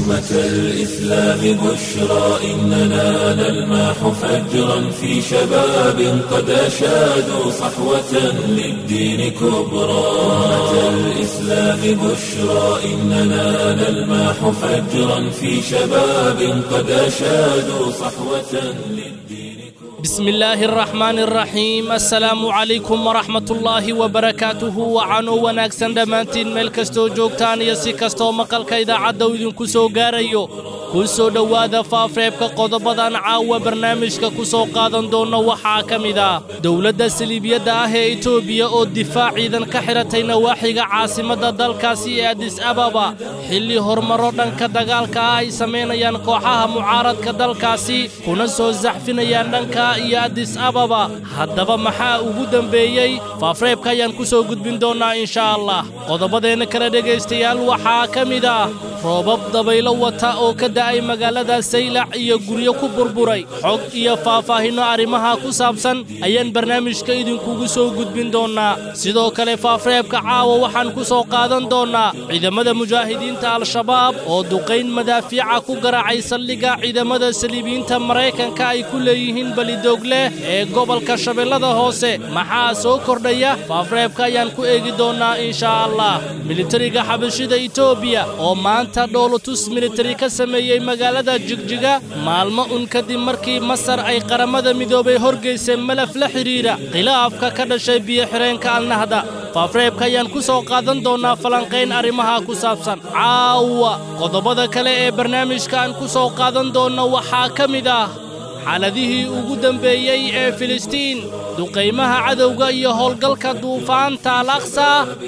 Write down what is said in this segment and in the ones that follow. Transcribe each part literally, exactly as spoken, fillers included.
أمة الإسلام بشرى إننا نلمح فجرا في شباب قد أشادوا صحوة للدين كبرى أمة الإسلام بشرى إننا نلمح فجرا في شباب قد أشادوا صحوة للدين كبرى. بسم الله الرحمن الرحيم. السلام عليكم ورحمة الله وبركاته. وعنو وناكسن دمانتين ملكستو جوكتان يسيكستو مقال كايدا عدو إذن كسو غاريو كسو دوادا فافريبكا قضبادان عاوة برنامجكا كسو قادن دون وحا كميدا دولة سليبية داهي إيتوبيا او دفاع إذن كحرتين واحيغا عاصمة دالكاسي أديس أبابا حلي هرمرودان كدقالكا آي سمين يان كوحاها معارض كدالكاسي كنسو الزحفين يان دانكا iyo Addis Ababa haddaba maxaa ugu dambeeyay faafreebka ayaan ku soo gudbin doonaa insha Allah qodobadeena kala dhageystayaal waxaa kamid ah roobab dabaylo wata oo ka da'ay magaalada Saylac iyo guryo ku burburay xog iyo faahfaahino arrimaha ku saabsan ayaan barnaamijka idinkugu soo gudbin doonaa sidoo kale faafreebka caawa waxaan ku soo qaadan doonaa ciidamada mujaahidiinta al-shabaab oo duqeyn madaafiica ku garaacay saldhigga ciidamada saliibiyiinta Mareykanka ay ku leeyihiin dogle ee gobolka Shabeellada Hoose maxaa soo kordhaya faafreebka ayaan ku eegi doonaa insha Allah militariga xabashida Itoobiya oo maanta dhoolatus militari ka sameeyay magaalada Jigjiga maalmo un kadib markii Masar ay qaramada midoobay horgeysay malaf la xiriira khilaafka ka dhashay biyo xireenka Al-Nahda faafreebka ayaan ku soo qaadan doonaa falanqeyn arrimaha ku saabsan caawa qodobada kale ee barnaamijka aan ku soo qaadan doono waxaa kamid ah xaaladihii ugu dambeeyay ee Filistiin duqeymaha cadawga iyo howlgalka duufaanta Al-Aqsa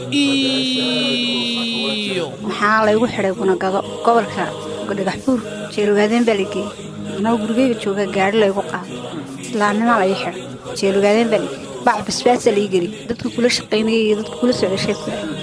iyo maxaa la igu xiray kuna gado gobolka Dhagaxbuur jeelugaadeen baligi anoo gurigeyga jooga gaari la igu qaado islaamnimo la ii xiray jeelugaadeen baligi bac basbaas la ii gari dadku kula shaqeynayay dadku kula soo ceshay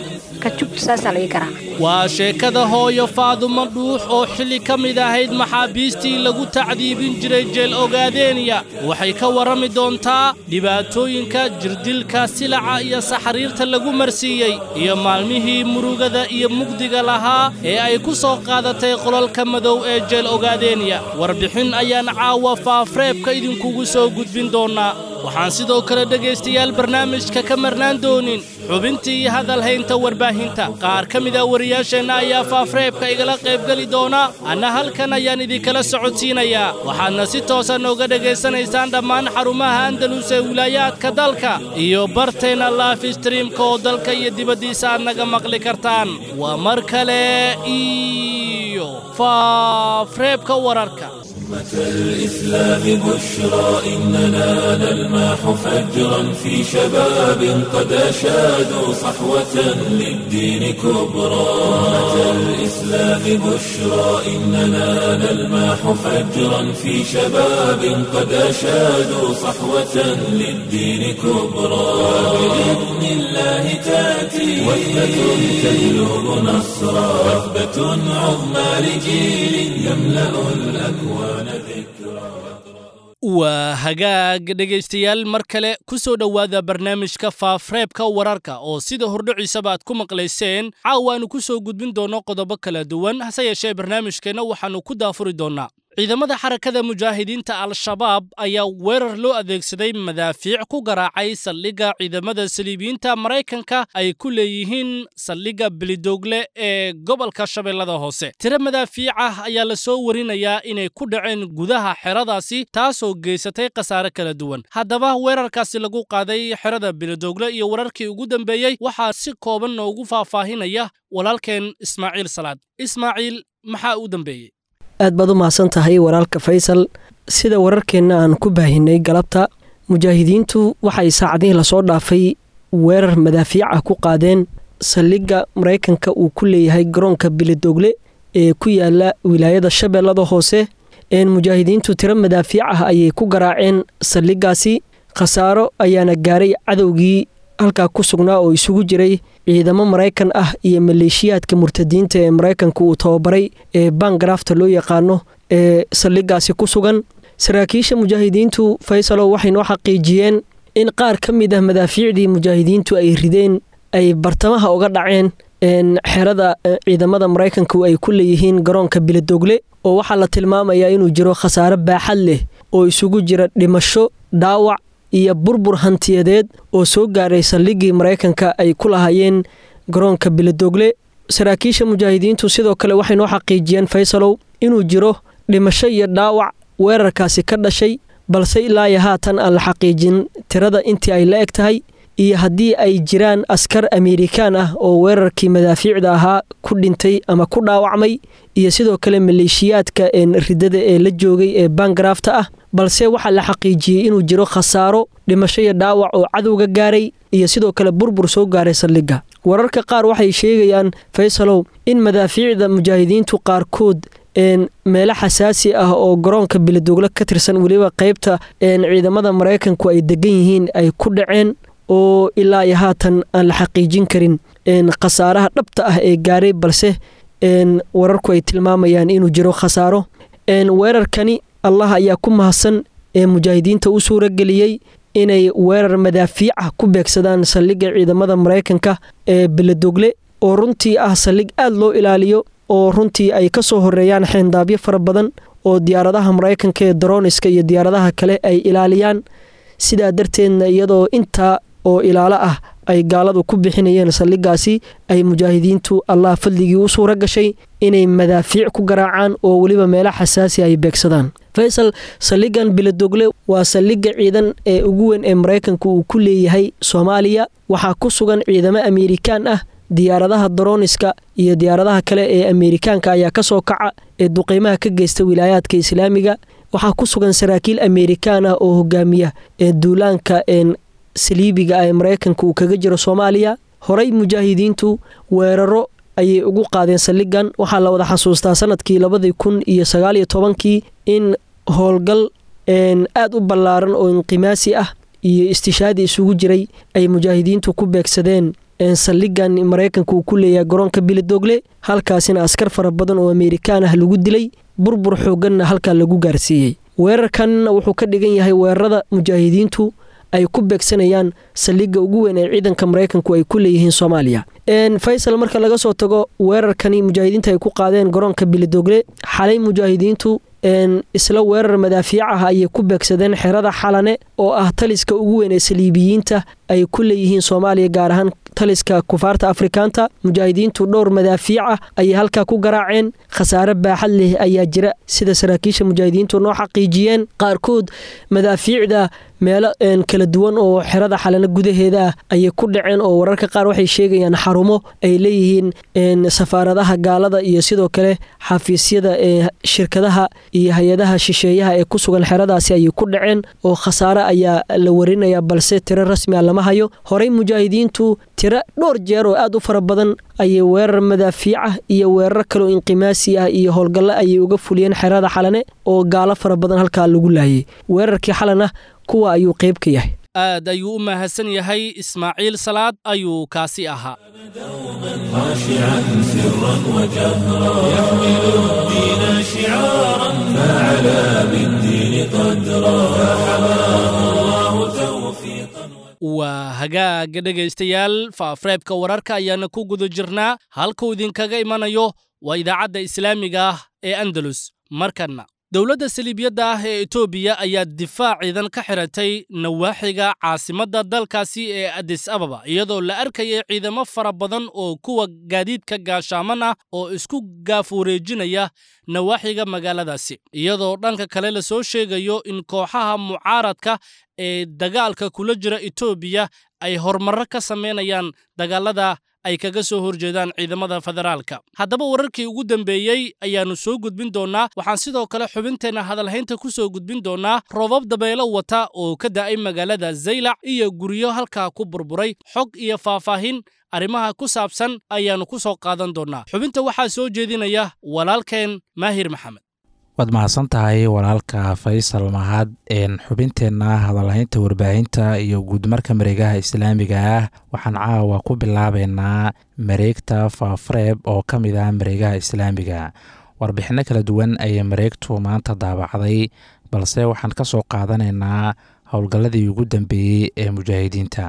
waa sheekada hooyo Faadumo Dhuux oo xilli ka mid ahayd maxaabiistii lagu tacdiibin jiray jeel Ogaadeeniya waxay ka warami doontaa dhibaatooyinka jirdilka silaca iyo saxariirta lagu marsiiyay iyo maalmihii murugada iyo mugdiga lahaa ee ay ku soo qaadatay qolalka madow ee jeel Ogaadeeniya warbixin ayaan caawa faafreebka idinkugu soo gudbin doonaa waxaan sidoo kale dhageystayaal barnaamijka ka marnaan doonin xubintii hadal haynta warbaahinta qaar ka mid ah wariyaasheena ayaa faafreebka igala qayb gali doona ana halkan ayaan idinkala socodsiinayaa waxaadna si toosan uga dhageysanaysaan dhammaan xarumaha Andalus ee wilayaadka dalka iyo barteena live streamka oo dalka iyo dibaddiisa aad naga maqli kartaan waa mar kale iyo faafreebka wararka أمة الإسلام بشرى إننا نلمح فجرا في شباب قد أشادوا صحوة للدين كبرى أمة الإسلام بشرى إننا نلمح فجرا في شباب قد أشادوا صحوة للدين كبرى بإذن الله تأتي وثبة تجلب نصرا وثبة عظمى لجيل يملأ الأكوان waa hagaag dhageystayaal mar kale ku soo dhawaada barnaamijka faafreebka wararka oo sida hordhiciisaba aad ku maqlayseen caawaanu ku soo gudbin doono qodobo kala duwan hase yeeshee barnaamijkeena waxaanu ku daafuri doonaa ciidamada xarakada mujaahidiinta al-shabaab ayaa weerar loo adeegsaday madaafiic ku garaacay saldhigga ciidamada saliibiyiinta Mareykanka ay ku leeyihiin saldhigga Bilidogle ee gobolka Shabeellada Hoose tiro madaafiic ah ayaa la soo warinayaa inay ku dhaceen gudaha xeradaasi taasoo geysatay khasaare kala duwan haddaba weerarkaasi lagu qaaday xerada Bilidogle iyo wararkii ugu dambeeyay waxaa si kooban noogu faahfaahinaya walaalkeen Ismaaciil Salaad Ismaaciil maxaa u dambeeyay aad baad u mahadsan tahay walaalka Faysal sida wararkeena aan ku baahinay galabta mujaahidiintu waxay saacadihii la soo dhaafay weerar madaafiic ah ku qaadeen saldhigga Mareykanka uu ku leeyahay garoonka Bilidogle ee ku yaala wilaayada Shabeellada Hoose ee mujaahidiintu tiro madaafiic ah ayay ku garaaceen saldhiggaasi khasaaro ayaana gaaray cadowgii halka ku sugnaa oo isugu jiray ciidamo Mareykan ah iyo maleeshiyaadka murtadiinta ee Mareykanku uu tababaray ee Bangrafta loo yaqaano ee saldhiggaasi ku sugan saraakiisha mujaahidiintu Faysalo waxay noo xaqiijiyeen in qaar ka mid ah madaafiicdii mujaahidiintu ay rideen ay bartamaha uga dhaceen xerada ciidamada maraykanku ay ku leeyihiin garoonka Biladogle oo waxaa la tilmaamayaa inuu jiro khasaare baaxad leh oo isugu jira dhimasho, dhaawac iyo burbur hantiyadeed oo soo gaaray saldhiggii Maraykanka ay ku lahaayeen garoonka Biladogle. saraakiisha mujaahidiintu sidoo kale waxay noo xaqiijiyeen Faysalow inuu jiro dhimasho iyo dhaawac weerarkaasi ka dhashay, balse ilaa iyo haatan aan la xaqiijin tirada intii ay la eg tahay iyo haddii ay jiraan askar Amerikaan ah oo weerarkii madaafiicda ahaa ku dhintay ama ku dhaawacmay iyo sidoo kale maleeshiyaadka ridada ee la joogay ee Bangarafta ah, balse waxaa la xaqiijiyey inuu jiro khasaaro, dhimasho iyo dhaawac oo cadowga gaaray iyo sidoo kale burbur soo gaaray saldhigga. wararka qaar waxay sheegayaan Faysalow in madaafiicda mujaahidiintu qaarkood een meelo xasaasi ah oo garoonka Biladogle ka tirsan waliba qaybta een ciidamada Maraykanku ay degan yihiin ay ku dhaceen oo ilaa iyo haatan aan la xaqiijin karin een khasaaraha dhabta ah ee gaaray, balse een wararku ay tilmaamayaan inuu jiro khasaaro. een weerarkani Allah ayaa ku mahadsan ee mujaahidiinta u suura galiyay inay weerar madaafiic ah ku beegsadaan saldhigga ciidamada Maraykanka ee Biladogle oo runtii ah saldhig aad loo ilaaliyo oo runtii ay ka soo horeeyaan xeyndaabyo fara badan oo diyaaradaha Maraykanka ee droniska iyo diyaaradaha kale ay ilaaliyaan. sidaa darteedna iyadoo inta oo ilaalo ah ay gaaladu ku bixinayeen saldhiggaasi ay mujaahidiintu Allah fadligii u suura gashay inay madaafiic ku garaacaan oo waliba meelo xasaasi ay beegsadaan. Faysal, saldhiggan Biladogle waa saldhigga ciidan ee ugu weyn ee Maraykanku uu ku leeyahay Soomaaliya. waxaa ku sugan ciidamo Amerikaan ah, diyaaradaha droniska iyo diyaaradaha kale ee Amerikaanka ayaa ka soo kaca ee duqeymaha ka geysta wilaayaadka Islaamiga. waxaa ku sugan saraakiil Amerikaan ah oo hogaamiya ee duulaanka een saliibiga ee Maraykanku uu kaga jiro Soomaaliya. horay mujaahidiintu weeraro ayay ugu qaadeen saldhiggan. waxaa la wada xasuustaa sanadkii labada kun iyo sagaal iyo tobankii in howlgal een aad u ballaaran oo inqimaasi ah iyo istishaadi isugu jiray ay mujaahidiintu ku beegsadeen een saldhiggan Maraykanku uu ku leeyahay garoonka Biladogle, halkaasina askar fara badan oo Amerikaan ah lagu dilay, burbur xooganna halka lagu gaarsiiyay. weerarkan wuxuu ka dhigan yahay weerarada mujaahidiintu ay ku beegsanayaan saldhigga ugu weyn ee ciidanka Maraykanku ay ku leeyihiin Soomaaliya. een Faysal, marka laga soo tago weerarkani mujaahidiinta ay ku qaadeen garoonka Biladogle, xalay mujaahidiintu een isla weerar madaafiic ah ay ku beegsadeen xerada Xalane oo ah taliska ugu weyn ee saliibiyiinta ay ku leeyihiin Soomaaliya, gaar ahaan taliska kufaarta Afrikaanta. mujaahidiintu dhowr madaafiic ah ay halka ku garaaceen, khasaare baaxad leh ayaa jira sida saraakiisha mujaahidiintu noo xaqiijiyeen. qaarkood madaafiicda meelo een kala duwan oo xerada Xalane gudaheeda ah ay ku dhaceen oo wararka qaar waxay sheegayaan xarumo ay leeyihiin een safaaradaha gaalada iyo sidoo kale xafiisyada ee shirkadaha iyo hay'adaha shisheeyaha ee ku sugan xeradaasi ay ku dhaceen oo khasaare ayaa la warinaya, balse tiro rasmi ah lama hayo. horay mujaahidiintu tiro dhowr jeer oo aad u fara badan ayay weerar madaafiic ah iyo weerar kale oo inqimaasi ah iyo howlgallo ayay uga fuliyeen xerada Xalane oo gaalo fara badan halka lagu laayay. weerarkii Xalana kuwa ayuu qayb ka yahay. aad ayuu u mahadsan yahay Ismaaciil Salaad ayuu kaasi ahaa. خاشعا سرا وجهرا يحمل الدين شعارا فعلى بالدين قدرا فحماه الله توفيقا. waa hagaaga dhegaystayaal, faafareebka wararka ayaana ku guda jirnaa. halkuu idinkaga imanayo waa idaacadda islaamiga ah ee Andalus. markana dowladda saliibiyadda ah ee Itoobiya ayaa difaac ciidan ka xiratay nawaaxiga caasimadda dalkaasi ee Addis Ababa, iyadoo la arkayay ciidamo fara badan oo kuwa gaadiidka gaashaaman ah oo isku gaafureejinaya nawaaxiga magaaladaasi, iyadoo dhanka kale la soo sheegayo in kooxaha mucaaradka ee dagaalka kula jira Itoobiya ay horumarro ka sameynayaan dagaalada ay kaga soo horjeedaan ciidamada federaalka. haddaba wararkii ugu dambeeyey ayaanu soo gudbin doonaa. waxaan sidoo kale xubinteena hadalhaynta ku soo gudbin doonaa roobab dabeelo wata oo ka da'ay magaalada Zaylac iyo guryo halkaa ku burburay. xog iyo faahfaahin arrimaha ku saabsan ayaanu ku soo qaadan doonaa. xubinta waxaa soo jeedinaya walaalkeen Maahir Maxamed. waad mahadsan tahay walaalka Faysal Mahad. een xubinteenna hadalhaynta warbaahinta iyo guudmarka mareegaha islaamiga ah waxaan caawa ku bilaabeynaa mareegta Faafareeb oo ka mid ah mareegaha islaamiga. warbixino kala duwan ayay mareegtu maanta daabacday, balse waxaan ka soo qaadanaynaa howlgalladii ugu dambeeyey ee mujaahidiinta.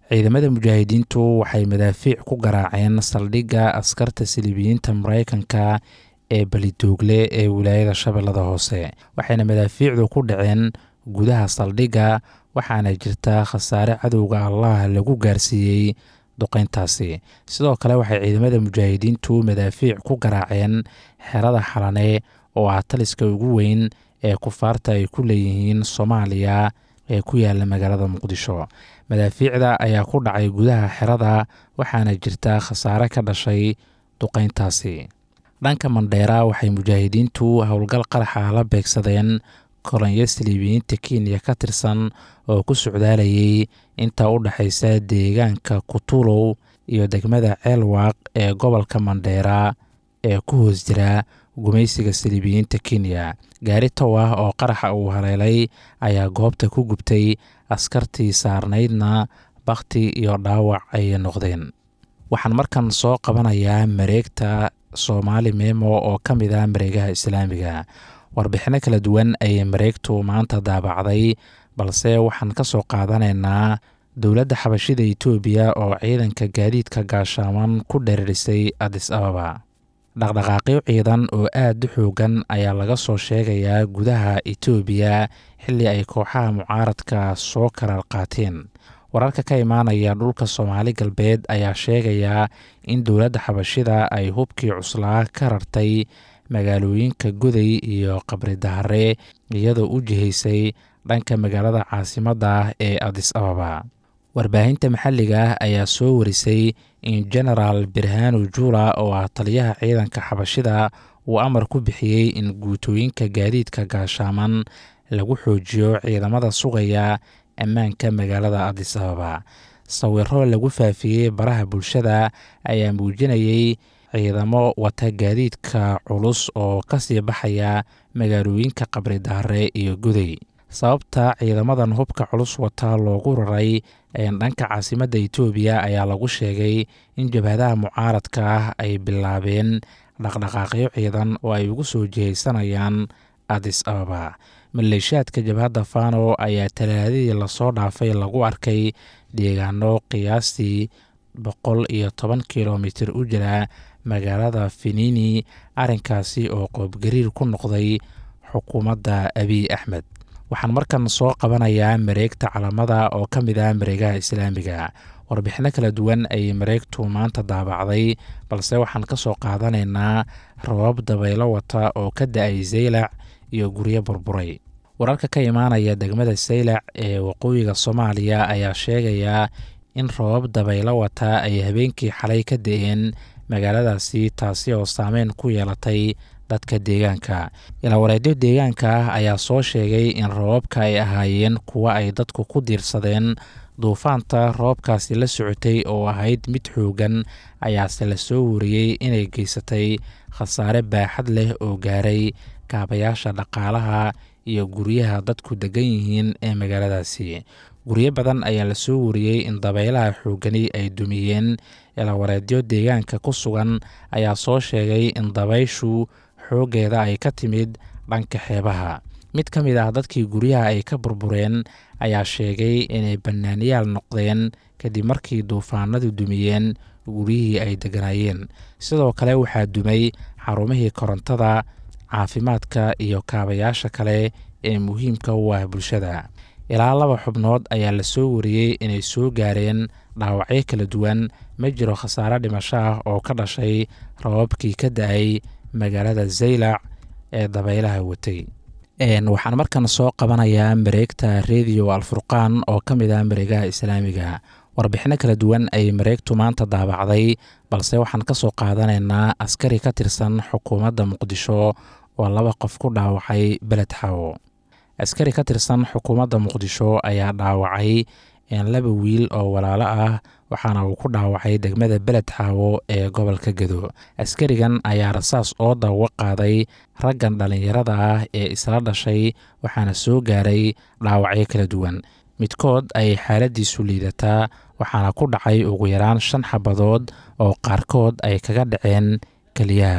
ciidamada mujaahidiintu waxay madaafiic ku garaaceen saldhigga askarta siliibiyiinta maraykanka ee Balidoogle ee wilaayada Shabeellada Hoose waxayna madaafiicdu ku dhaceen gudaha saldhigga waxaana jirta khasaare cadowga Allah lagu gaarsiiyey duqeyntaasi sidoo kale waxay ciidamada mujaahidiintu madaafiic ku garaaceen xerada Xalane oo ah taliska ugu weyn ee kufaarta ay ku leeyihiin Soomaaliya ee ku yaala magaalada Muqdisho madaafiicda ayaa ku dhacay gudaha xerada waxaana jirta khasaare ka dhashay duqeyntaasi dhanka Mandheera waxay mujaahidiintu howlgal qaraxa la beegsadeen kolonyo siliibiyiinta Kenya ka tirsan oo ku socdaalayay inta u dhaxaysa deegaanka Kutulow iyo degmada Ceelwaaq ee gobolka Mandheera ee ku hoos jira gumaysiga siliibiyiinta Kenya gaari tow ah oo qaraxa uu haleelay ayaa goobta ku gubtay askartii saarnaydna bakti iyo dhaawac ay noqdeen waxaan markan soo qabanayaa mareegta Soomaali Memo oo ka mid ah mareegaha Islaamiga warbixino kala duwan ay mareegtu maanta daabacday balse waxaan ka soo qaadanaynaa dowladda xabashida Itoobiya oo ciidanka gaadiidka gaashaaman ku dhereerisay Addis Ababa dhaqdhaqaaqyo ciidan oo aad u xoogan ayaa laga soo sheegayaa gudaha Itoobiya xilli ay kooxaha mucaaradka soo karaar qaateen wararka ka imaanaya dhulka Soomaali galbeed ayaa sheegaya in dowladda xabashida ay hubkii cuslaa ka rartay magaalooyinka Goday iyo Qabri Dahare iyadoo u jihaysay dhanka magaalada caasimadda ah ee Addis Ababa warbaahinta maxalliga ah ayaa soo warisay in General Birhanu Jula oo ah taliyaha ciidanka xabashida uu amar ku bixiyey in guutooyinka gaadiidka gaashaaman lagu xoojiyo ciidamada sugaya ammaanka magaalada Addis Ababa sawirro lagu faafiyey baraha bulshada ayaa muujinayay ciidamo wata gaadiidka culus oo ka sii baxaya magaalooyinka Qabri Dahare iyo Goday sababta ciidamadan hubka culus wata loogu raray dhanka caasimadda Itoobiya ayaa lagu sheegay in jabhadaha mucaaradka ah ay bilaabeen dhaqdhaqaaqyo ciidan oo ay ugu soo jihaysanayaan Addis Ababa maleeshiyaadka jabhadda Fano ayaa talaadadii lasoo dhaafay lagu arkay deegaano qiyaastii boqol iyo toban kiiloomitir u jira magaalada Finini arrinkaasi oo qoobgariir ku noqday xukuumadda Abiy Ahmed waxaan markan soo qabanayaa mareegta calamada oo ka mid ah mareegaha Islaamiga warbixino kala duwan ay mareegtu maanta daabacday balse waxaan ka soo qaadanaynaa roobab dabaylo wata oo ka da'ay Zeylac iyo guryo burburay wararka ka imaanaya degmada Zeylac ee waqooyiga Soomaaliya ayaa sheegaya in roobab dabaylo wata ay habeenkii xalay ka da'een magaaladaasi taasi oo saameyn ku yeelatay dadka deegaanka ilaa wareedyo deegaanka ah ayaa soo sheegay in roobabka ay ahaayeen kuwa ay dadku ku diirsadeen duufaanta roobkaasi la socotay oo ahayd mid xoogan ayaase la soo wariyey inay geysatay khasaare baaxad leh oo gaaray kaabayaasha dhaqaalaha iyo guryaha dadku degan yihiin ee magaaladaasi guryo badan ayaa la soo wariyey in dabaylaha xoogani ay dumiyeen ilaa wareedyo deegaanka ku sugan ayaa soo sheegay in dabayshu xooggeeda ay ka timid dhanka xeebaha mid ka mid ah dadkii guryaha ay ka burbureen ayaa sheegay inay bannaaniyaal noqdeen kadib markii duufaanadu dumiyeen guryihii ay deganaayeen sidoo kale waxaa dumay xarumihii korontada caafimaadka iyo kaabayaasha kale ee muhiimka u ah bulshada ilaa laba xubnood ayaa la soo wariyey inay soo gaareen dhaawacyo kala duwan ma jiro khasaare dhimasho ah oo ka dhashay roobabkii ka da'ay magaalada Zeylac ee dabaylaha watay waxaan markan soo qabanayaa mareegta Radio Alfurqaan oo ka mid ah mareegaha Islaamiga warbixino kala duwan ay mareegtu maanta daabacday balse waxaan ka soo qaadanaynaa askari ka tirsan xukuumadda Muqdisho oo laba qof ku dhaawacay Beled Xawo askari ka tirsan xukuumadda Muqdisho ayaa dhaawacay laba wiil oo walaalo ah waxaana uu ku dhaawacay degmada Beled Xawo ee gobolka Gedo askarigan ayaa rasaas oo dawa qaaday raggan dhalinyarada ah ee isla dhashay waxaana soo gaaray dhaawacyo kala duwan midkood ay xaaladiisu liidataa waxaana ku dhacay ugu yaraan shan xabadood oo qaarkood ay kaga dhaceen kaliyaha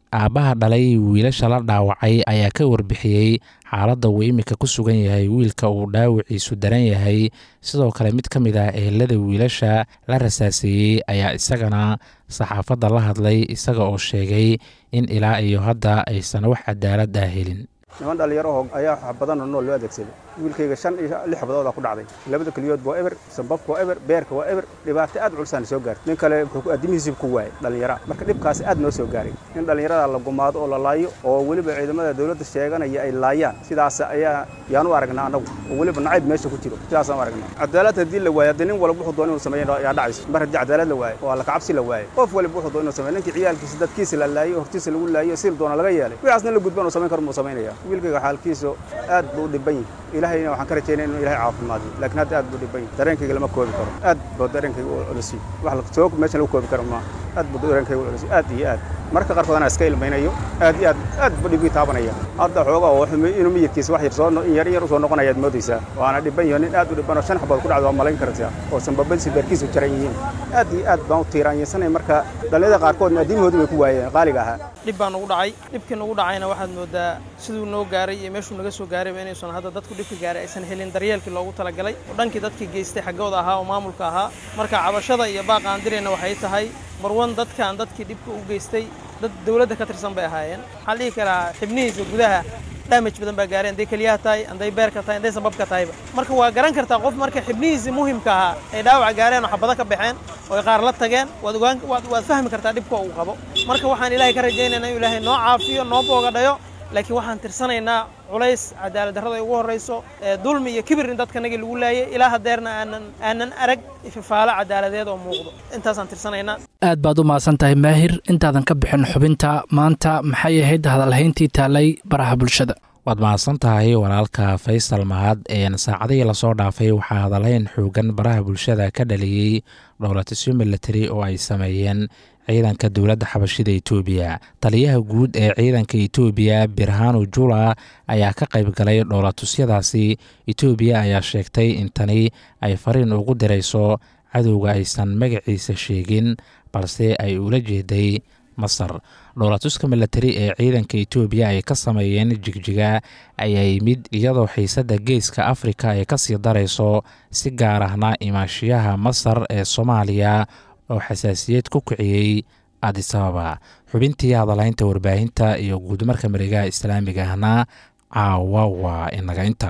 aabbaha dhalay wiilasha la dhaawacay ayaa ka warbixiyey xaaladda uu iminka ku sugan yahay wiilka uu dhaawiciisu daran yahay sidoo kale mid ka mid ah ehelada wiilasha la rasaaseeyey ayaa isagana saxaafadda la hadlay isaga oo sheegay in ilaa iyo hadda aysan wax cadaalad ah helin niman dhalinyaro ayaa wax badan oo nool loo adeegsaday wiilkayga shan iyo lix xabadood ku dhacday labada kaliyood waa eber sababka waa eber beerka waa eber dhibaato aad culus aan soo gaaray nin kale wuxuu adimihiisa ku waayay dhalinyaro marka dhibkaas aad noo soo gaaray in dhalinyarada la gumaado oo la laayo oo waliba ciidamada dawladda sheeganaya ay laayaan sidaas ayaa yaan u aragnaa anagu oo waliba nacayb meesha ku jiro sidaas aan aragnaa cadaalad hadii la waayo nin walba wuxuu doonay inuu sameeyo yaa dhacayso mar hadii cadaalad la waayo oo la kacabsi la waayo qof waliba wuxuu doonay inuu sameeyo ninkii ciyaalkiisa dadkiisa la laayo hortiisa lagu laayo si doona laga yeelay wiilasna la gudbaan oo sameyn karo moo sameynaya wiilkayga xaalkiisa aad buu dhiban yahay ilaahayna waxaan ka rajeynaa inuu ilaahay caafimaadiyo laakiin hadda aad buu dhiban yahay dareenkayga lama koobi karo aad buu dareenkayga u culisi wax la soo meesha lagu koobi karo ma aad buu dareenkayga u culisi aad iyo aad marka qarkood ana iska ilmaynayo aad iyo aad aad buu dhibi taabanaya hadda xoogaa oo inuu miyirkiisa wax yar soo yar yar u soo noqonaya aad moodaysaa waana dhiban yahay nin aad u dhiban oo shan xabood ku dhacdo waa malayn kartaa oo sanbabansi beerkiisu jaran yihiin aad iyo aad baan u tiiraanaysanay marka dhalinyarada qaarkoodna adiimoodu way ku waayeen qaaliga ahaa dhib baan ugu dhacay dhibkii ugu dhacayna waxaad moodaa siduu noo gaaray iyo meeshuu naga soo gaaray inaysan hadda dadku dhibka gaaray aysan helin daryeelkii loogu talagalay oo dhankii dadkii geystay xaggooda ahaa oo maamulka ahaa marka cabashada iyo baaqa aan dirayna waxay tahay marwan dadkaan dadkii dhibka u geystay dad dawladda ka tirsan bay ahaayeen waxaan dhihi karaa xibnihiisa gudaha damage badan baa gaareen hadday keliyaha tahay hadday beerka tahay hadday sababka tahayba marka waa garan kartaa qof marka xibnihiisii muhimka ahaa ay dhaawac gaareen oo xabado ka baxeen oo ay qaar la tageen waad ogaan waad fahmi kartaa dhibka uu qabo marka waxaan ilaahay ka rajaynaynaa inuu ilaahay noo caafiyo noo boogadhayo laakiin waxaan tirsanaynaa culays cadaalad darrada ay ugu horrayso dulmi iyo kibir in dadkanagii lagu laayay ilaa hadeerna aanan aanan arag ifafaalo cadaaladeed oo muuqdo intaasaan tirsanaynaa aad baad u mahadsan tahay maahir intaadan ka bixin xubinta maanta maxay ahayd hadalhayntii taalay baraha bulshada waad mahadsan tahay walaalka faysal mahad een saacadihii lasoo dhaafay waxaa hadalhayn xoogan baraha bulshada ka dhaliyey dhowlatisyo milatari oo ay sameeyeen ciidanka dowladda xabashida Itoobiya taliyaha guud ee ciidanka Itoobiya Birhanu Jula ayaa ka qayb galay dhowlatusyadaasi Itoobiya ayaa sheegtay in tani ay fariin ugu dirayso cadowga aysan magaciisa sheegin balse ay ula jeeday Masar dhowlatuska milatari ee ciidanka Itoobiya ay ka sameeyeen jigjiga ayay mid iyadoo xiisada geeska Afrika ay ka sii darayso si gaar ahna imaashiyaha Masar ee Soomaaliya oo xasaasiyad ku kiciyay Addis Ababa xubintii hadalhaynta warbaahinta iyo guudmarka mareegaha islaamiga ahna caawa waa inaga inta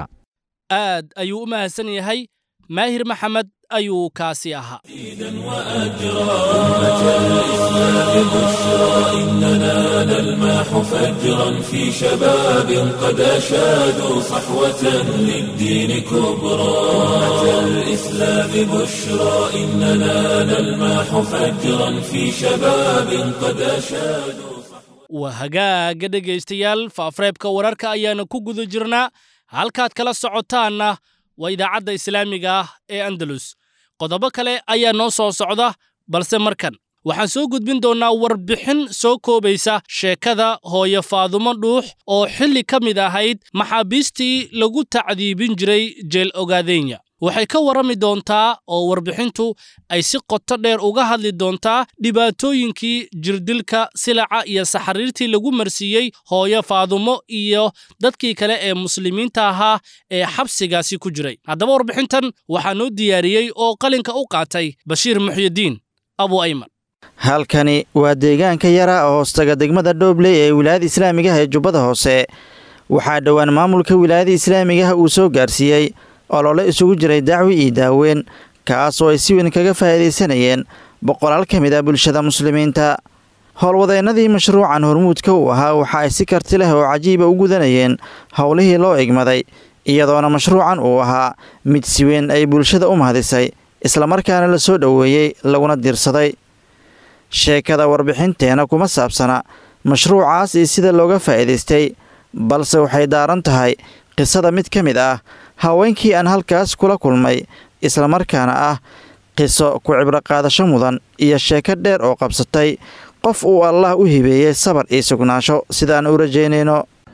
aad ayuu u mahadsan yahay maahir maxamed ayuu kaasi ahaa إننا نلمح فجرا في شباب قد أشادوا صحوة للدين كبرى أمة الإسلام بشرى إننا نلمح فجرا في شباب قد أشادوا وهجاء dhegaystayaal faafreebka wararka ayaana ku guda jirnaa halkaad kala socotaanna waa idaacadda islaamiga ah ee Andalus qodobo kale ayaa noo soo socda balse markan waxaan soo gudbin doonaa warbixin soo koobaysa sheekada hooyo Faadumo Dhuux oo xilli ka mid ahayd maxaabiistii lagu tacdiibin jiray jeel Ogaadenya waxay ka warami doontaa oo warbixintu ay si qoto dheer uga hadli doontaa dhibaatooyinkii jirdilka silaca iyo saxariirtii lagu marsiiyey hooyo Faadumo iyo dadkii kale ee muslimiinta ahaa ee xabsigaasi ku jiray haddaba warbixintan waxaa noo diyaariyey oo qalinka u qaatay Bashiir Muxyidiin Abu Ayman halkani waa deegaanka yara oo hoostaga degmada Doobley ee wilaayada islaamiga ah ee Jubbada Hoose waxaa dhawaan maamulka wilaayada islaamiga ah uu soo gaarsiiyay olole isugu jiray dacwi iyo daaweyn kaas oo ay si weyn kaga faa'iidaysanayeen boqolaal ka mid ah bulshada muslimiinta howlwadeennadii mashruucan hormuudka uu ahaa waxa ay si karti leh oo cajiiba u gudanayeen howlihii loo egmaday iyadoona mashruucan uu ahaa mid si weyn ay bulshada u mahadisay islamarkaana la soo dhoweeyey laguna diirsaday sheekada warbixinteena kuma saabsana mashruucaas iyo sida looga faa'iidaystay balse waxay daaran tahay qisada mid ka mid ah haweenkii aan halkaas kula kulmay islamarkaana ah qiso ku cibro qaadasho mudan iyo sheeko dheer oo qabsatay qof uu Allah u hibeeyey sabar iyo sugnaansho sidaan u rajaynayno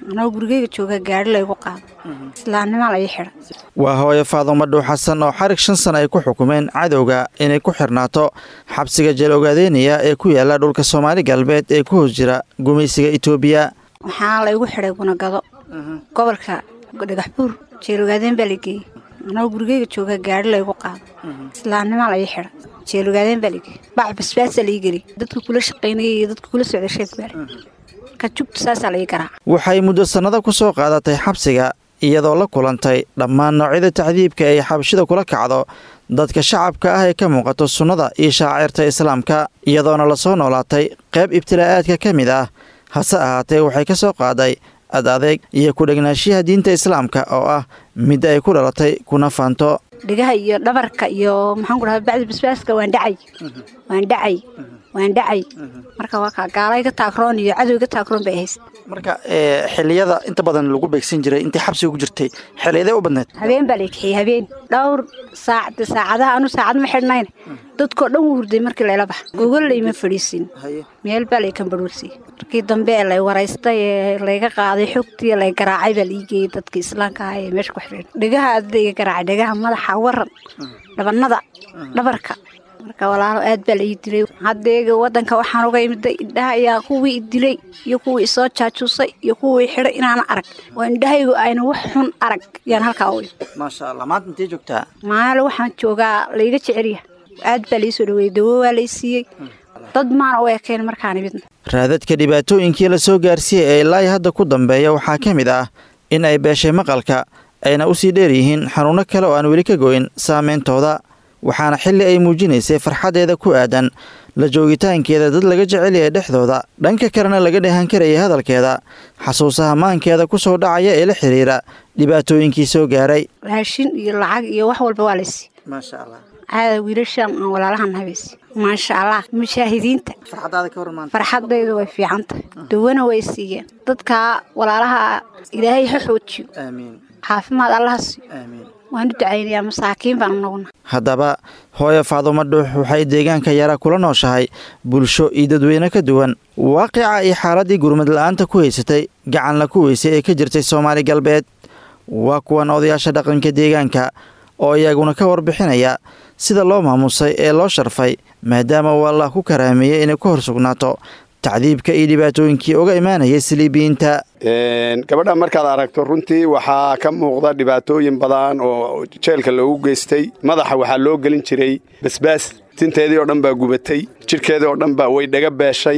anoo gurigeyga jooga gaari laygu qaado islaamnimo la ii xidhay waa hooyo Faadumo Dhuux Xasan oo xarig shan sano ay ku xukumeen cadowga inay ku xirnaato xabsiga jeel ogaadeynaya ee ku yaala dhulka Soomaali galbeed ee ku hoos jira gumaysiga Itoobiya. waxaa laygu xidhay Bunagado gobolka Dhagaxbuur jeel ogaadeen baa la geeyey anoo gurigeyga jooga gaari laygu qaado islaamnimo la ii xidhay jeel ogaadeen baa la geeyey bac basbaas la ii geliyey dadka kula shaqeynayay iyo dadka kula socday sheeg baa ka jugta saas la ii garaa waxay muddo sanado ku soo qaadatay xabsiga iyadoo la kulantay dhammaan noocyada tacdiibka ay xabashida kula kacdo dadka shacabka ah ee ka muuqato sunnada iyo shaacirta islaamka iyadoona la soo noolaatay qayb ibtilaa'aadka ka mid ah hase ahaatee waxay ka soo qaaday ad adeeg iyo ku dhegnaashiyaha diinta islaamka oo ah mid ay ku dhalatay kuna faanto dhigaha iyo dhabarka iyo maxaan ku dhahaa bacdi basbaaska waan dhacay waan dhacay waan dhacay marka waa ka gaalayga taakroon iyo cadowga taakroon bay hayst marka ee xilliyada inta badan lagu beegsan jiray intii xabsiga ku jirtay xilliyada u badneed habeen baa leeyahay habeen dhowr saacad saacadaha anu saacad ma xidhnayn dadkoo dhan u hurday markii la ilabax gogol leeyma fadhiisin meel baa leeyahay kambaruursi markii dambe ay waraystay ee layga qaaday xogtii lay garaacay baa liigay dadka islaamka ah ee meesha ku xireen dhigaha adayga garaacay dhigaha madaxa waran dhabanada dhabarka marka walaalo aad baa la ii dilay hadeega wadanka waxaan uga imiday indhaha ayaa kuwii dilay iyo kuwii soo jaajusay iyo kuwii xidhay inaan arag oo indhahaygu ayna wax xun arag yaan halkaa u ma sha Allah maanta intee joogtaa maal waxaan joogaa layga jeceliya aad baa la ii soo dhaweeyay dawo waa la ii siiyey dad maan u ekeen markaan imid raadadka dhibaatooyinkii la soo gaarsiiyay ee ilaa hadda ku dambeeya waxaa ka mid ah in ay beeshay maqalka ayna u sii dheer yihiin xanuuno kale oo aan weli ka goyn saameyntooda waxaana xilli ay muujinaysay farxadeeda ku aadan la joogitaankeeda dad laga jecel yahay dhexdooda dhanka kalena laga dheehan karayay hadalkeeda xasuusaha maankeeda ku soo dhacaya ee la xiriira dhibaatooyinkii soo gaaray raashin iyo lacag iyo wax walba waa la siiyey maasha Allah caada wiilashan aan walaalahan habeys maasha Allah mujaahidiinta farxadaada ka warmaan farxadaydu way fiican tahay dawana way siiyeen dadka walaalaha ilaahay ha xoojiyo aamiin caafimaad Allah siiyo aamiin waan u ducaynayaa masaakiin baan noqon haddaba hooyo Faadumo Dhuux waxay deegaanka yara kula nooshahay bulsho iyo dadweyne ka duwan waaqica iyo xaaladii gurmad la'aanta ku haysatay gacan la ku weysay ee ka jirtay Soomaali galbeed waa kuwan odayaasha dhaqanka deegaanka oo iyaguna ka warbixinaya sida loo maamusay ee loo sharfay maadaama uu Allah ku karaameeyay inay ku horsugnaato tacdiibka iyo dhibaatooyinkii uga imaanayay saliibiinta gabadha markaad aragto runtii waxaa ka muuqda dhibaatooyin badan oo jeelka loogu geystay madaxa waxaa loo gelin jiray basbaas tinteedii oo dhan baa gubatay jirkeedii oo dhan baa way dhaga beeshay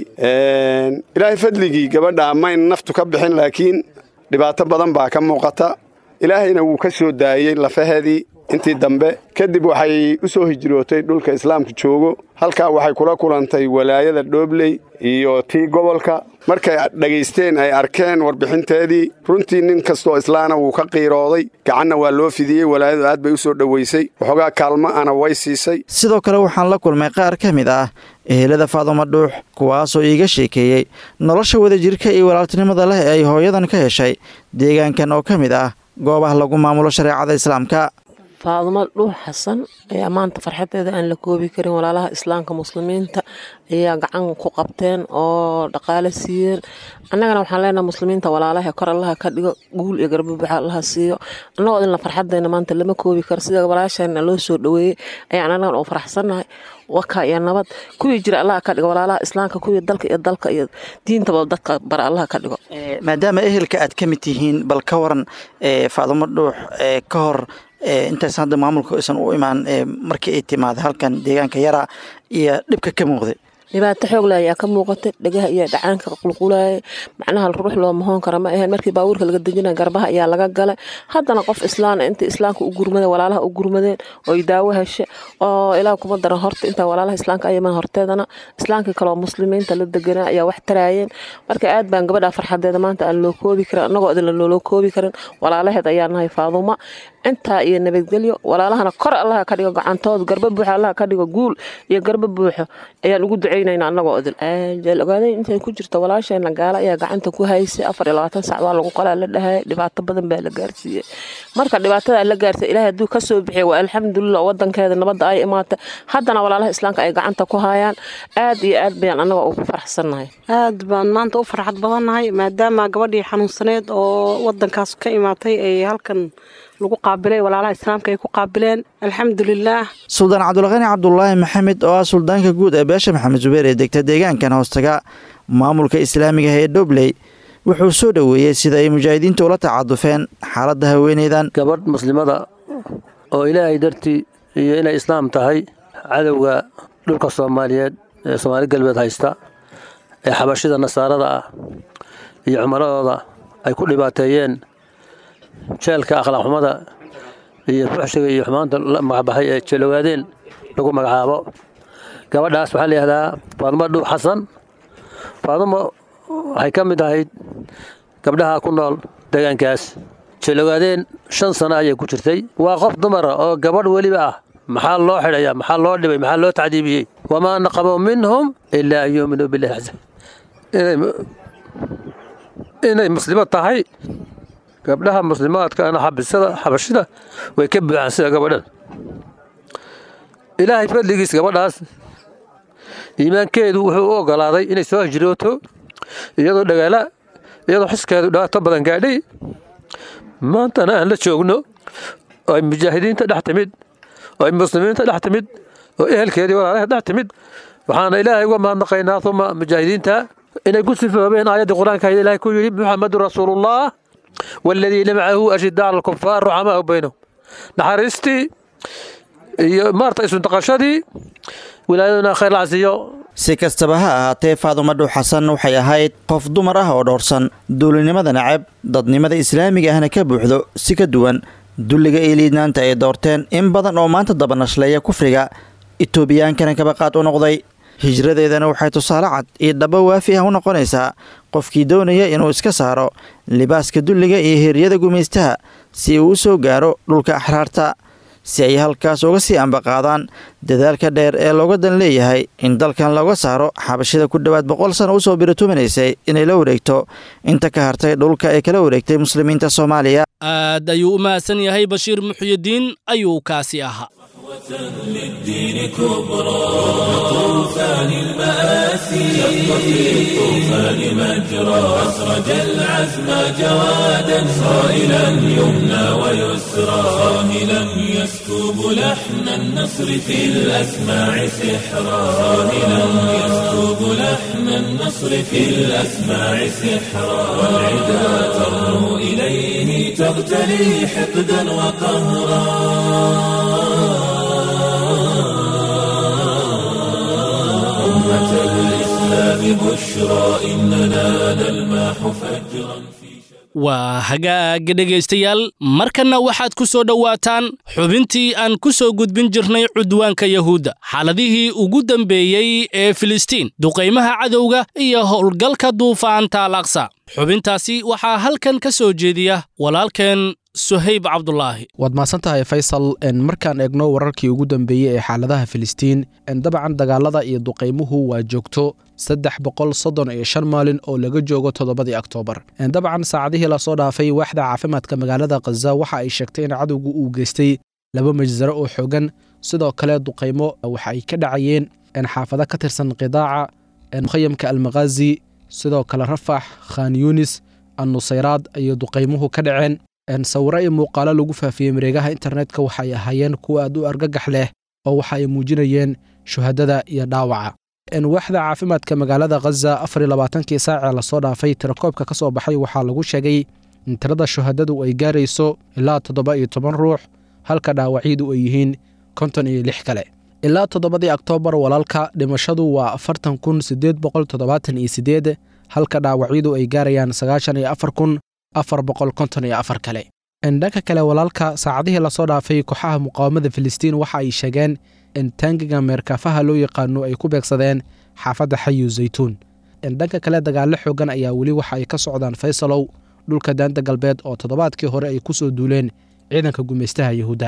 ilaahay fadligii gabadha mayn naftu ka bixin laakiin dhibaato badan baa ka muuqata ilaahayna wuu ka soo daayey lafaheedii intii dambe kadib waxay u soo hijrootay dhulka islaamka joogo halkaa waxay kula kulantay walaayada Dhoobley iyo tii gobolka markay dhageysteen ay arkeen warbixinteedii runtii nin kastoo islaana wuu ka qiirooday gacanna waa loo fidiyey walaayadu aad bay u soo dhoweysay waxoogaa kaalmo ana way siisay sidoo kale waxaan la kulmay qaar ka mid ah ehelada Faadumo Dhuux kuwaasoo iiga sheekeeyey nolosha wadajirka iyo walaaltinimada leh ee ay hooyadan ka heshay deegaankan oo ka mid ah goobaha lagu maamulo shareecada islaamka Faadumo Dhuux Xasan ayaa maanta farxadeeda aan la koobi karin walaalaha islaamka muslimiinta ayaa gacan ku qabteen oo dhaqaale siiyeen annagana waxaan leenahay muslimiinta walaalaha kor Allah ka dhigo guul iyo garbo baxa Allah siiyo annagoo in la farxadeena maanta lama koobi karo sida walaasheena loo soo dhaweeyay ayaan annagana oo faraxsanahay waka iyo nabad kuwii jira Allah ka dhigo walaalaha islaamka kuwii dalka iyo dalka iyo diintaba dadka bar Allah ka dhigo maadaama ehelka aad ka mid tihiin bal ka waran Faadumo Dhuux ka hor intaas hadda maamulka aysan u imaan markii ay timaado halkan deegaanka yara iyo dhibka ka muuqday dhibaato xoog leh ayaa ka muuqatay dhagaha iyo dhacaanka qulqulay macnaha ruux loo mahoon kara ma ahayn markii baabuurka laga dejinay garbaha ayaa laga galay haddana qof islaan inta islaamka u gurmaday walaalaha u gurmadeen oo daawo heshay oo ilaa kuma daran horta inta walaalaha islaamka ay ma horteedana islaamka kale oo muslimiinta la deganaa ayaa wax taraayeen marka aad baan gabadha farxadeeda maanta aan loo koobi karin anagoo idin loo koobi karin walaalaheed ayaa nahay Faadumo inta iyo nabadgelyo walaalahana kor Allah ka dhigo gacantood garba buuxa Allah ka dhigo guul iyo garba buuxa ayaan ugu duceeyay shaqaynayna annagoo odil jeel ogaadeen intay ku jirta walaashayna gaala ayaa gacanta ku haysay afar iyo labaatan saac waa lagu qalaa la dhahay dhibaato badan baa la gaarsiiyey marka dhibaatada la gaartay ilaahay hadduu ka soo bixiyay waa alxamdulillah wadankeeda nabadda ay imaatay haddana walaalaha islaamka ay gacanta ku hayaan aad iyo aad bayaan annagoo ugu faraxsannahay aad baan maanta u farxad badannahay maadaama gabadhii xanuunsaneed oo wadankaas ka imaatay ay halkan lagu qaabilay walaalaha islaamka ay ku qaabileen alxamdulilah suldaan cabdulqani cabdulaahi maxamed oo ah suldaanka guud ee beesha maxamed zubeer ee degta deegaankan hoostaga maamulka islaamiga ee Dhobley wuxuu soo dhaweeyay sida ay mujaahidiintu ula tacadufeen xaaladda haweeneydan gabadh muslimada oo ilaahay dartii iyo inay islaam tahay cadawga dhulka Soomaaliyeed ee Soomaali galbeed haysta ee xabashida nasaarada ah iyo cumaradooda ay ku dhibaateeyeen jeelka akhlaaq xumada iyo fuxshiga iyo xumaanta magacaabay ee jeelogaadeen lagu magacaabo gabadhaas waxa la yiraahdaa Faadimo Dhuux Xasan Faadimo waxay ka mid ahayd gabdhaha ku nool deegaankaas jeelogaadeen shan sano ayay ku jirtay waa qof dumar oo gabadh waliba ah maxaa loo xidhayaa maxaa loo dhibay maxaa loo tacdiibiyay wama naqabu minhum illa yu'minu billahi azza inay muslimad tahay gabdhaha muslimaadka ana xabisada xabashida way ka buuxaan sida gabadhan ilaahay fadligiis gabadhaas iimaankeedu wuxuu u ogolaaday inay soo hijrooto iyadoo dhagaala iyadoo xiskeedu dhaato badan gaadhay maantana aan la joogno oo mujaahidiinta dhex timid oo muslimiinta dhex timid oo ehelkeedii walaalaha dhex timid waxaana ilaahay uga mahadnaqaynaa uma mujaahidiinta inay ku sifoobeen aayadda quraanka ilaahay ku yiri muxammadur rasuulullah والذين معه أشداء على الكفار رحماء بينهم نحرستي مارتا اسم تقشدي ولايتنا خير العزيو si kastaba ha ahaatee Faadimo Dhuux Xasan waxay ahayd qof dumar ah oo dhoorsan duulinimada nacab dadnimada islaamiga ahna ka buuxdo si ka duwan dulliga ee liidnaanta ay doorteen in badan oo maanta dabanashleeya kufriga Itoobiyaankan kaba qaad u noqday hijradeedana waxay tusaale cad iyo dhaba waafi ah u noqonaysaa qofkii doonaya inuu iska saaro libaaska dulliga iyo heeryada gumaystaha si uu u soo gaaro dhulka axraarta si ay halkaas uga sii ambaqaadaan dadaalka dheer ee looga dan leeyahay in dalkan looga saaro xabashida ku dhowaad boqol sano u soo birituminaysay inay la wareegto inta ka hartay dhulka ee kala wareegtay muslimiinta Soomaaliya aad ayuu u mahadsan yahay Bashiir Muxyidiin ayuu kaasi ahaa للدين كبرى طوفان المآسي شق في الطوفان مجرى أسرج العزم جوادا صائلا يمنى ويسرى صاهلا يسكب لحن النصر في الأسماع سحرا صاهلا يسكب لحن النصر في الأسماع سحرا والعدا ترنو إليه تغتلي حقدا وقهرا بشرى إننا نلمح فجرا waa hagaag dhegaystayaal markana waxaad ku soo dhowaataan xubintii aan ku soo gudbin jirnay cudwaanka yahuudda xaaladihii ugu dambeeyey ee Filistiin duqeymaha cadowga iyo howlgalka duufaanta al-Aqsa xubintaasi waxaa halkan ka soo jeediya walaalkeen Suhayb Cabdulaahi waad maasantahay Faysal in markaan eegno wararkii ugu dambeeyay ee xaaladaha Filistiin in dabcan dagaalada iyo duqeymuhu waa joogto saddex boqol soddon iyo shan maalin oo laga joogo toddobadii Oktoobar in dabcan saacadihii la soo dhaafay waaxda caafimaadka magaalada Gaza waxa ay sheegtay in cadowgu uu geystay laba majzaro oo xooggan sidoo kale duqeymo waxa ay ka dhacayeen in xaafado ka tirsan qidaaca in khayamka al-Maghazi sidoo kale Rafax Khan Yunis an-Nusayraad iyo duqeymuhu ka dhaceen in sawirro iyo muuqaalo lagu faafiyey mareegaha internetka waxa ay ahaayeen kuwa aad u argagax leh oo waxa ay muujinayeen shuhadada iyo dhaawaca in waaxda caafimaadka magaalada Gaza afar iyo labaatankii saac la soo dhaafay tirakoobka ka soo baxay waxa lagu sheegay in tirada shuhadadu ay gaarayso ilaa toddoba iyo toban ruux halka dhaawacyadu ay yihiin konton iyo lix kale ilaa toddobadii Oktoobar walaalka dhimashadu waa afartan kun siddeed boqol toddobaatan iyo siddeed halka dhaawacyadu ay gaarayaan sagaashan iyo afar kun afar boqol konton iyo afar kale in dhanka kale walaalka saacadihii la soo dhaafay kooxaha muqaawamada Filistiin waxa ay sheegeen in taangiga meerkafaha loo yaqaano ay ku beegsadeen xaafadda Xayu Zaytuun in dhanka kale dagaalo xoogan ayaa weli waxa ay ka socdaan Faysalow dhulka daanta galbeed oo toddobaadkii hore ay ku soo duuleen ciidanka gumeystaha Yahuuda